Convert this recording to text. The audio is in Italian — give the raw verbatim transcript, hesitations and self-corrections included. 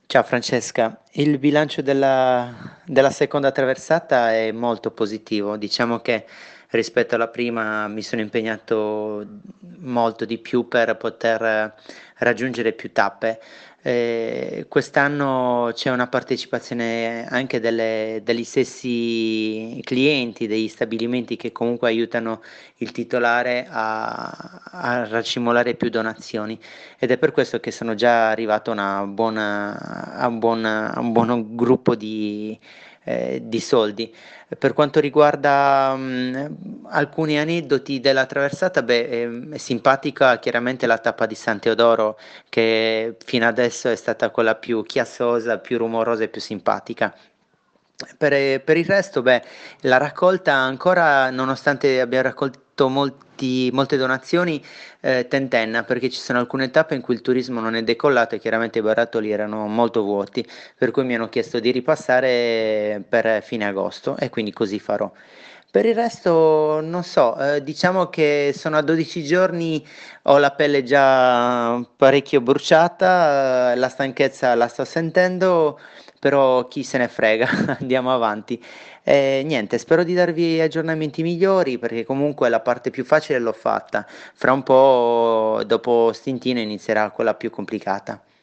Ciao Francesca, il bilancio della, della seconda traversata è molto positivo. Diciamo che rispetto alla prima mi sono impegnato molto di più per poter raggiungere più tappe. Eh, quest'anno c'è una partecipazione anche delle- degli stessi clienti, degli stabilimenti che comunque aiutano il titolare a, a racimolare più donazioni ed è per questo che sono già arrivato a una buona, a un buon, a un buon gruppo di, eh, di soldi. Per quanto riguarda mh, alcuni aneddoti della traversata, beh, ehm, è simpatica chiaramente la tappa di San Teodoro, che fino adesso è stata quella più chiassosa, più rumorosa e più simpatica. Per, per il resto, beh, la raccolta ancora, nonostante abbia raccolto molti, molte donazioni, eh, tentenna, perché ci sono alcune tappe in cui il turismo non è decollato e chiaramente i barattoli erano molto vuoti, per cui mi hanno chiesto di ripassare per fine agosto e quindi così farò. Per il resto, non so, eh, diciamo che sono a dodici giorni, ho la pelle già parecchio bruciata, eh, la stanchezza la sto sentendo, però chi se ne frega, andiamo avanti. E niente, spero di darvi aggiornamenti migliori perché comunque la parte più facile l'ho fatta. Fra un po', dopo stintino, inizierà quella più complicata.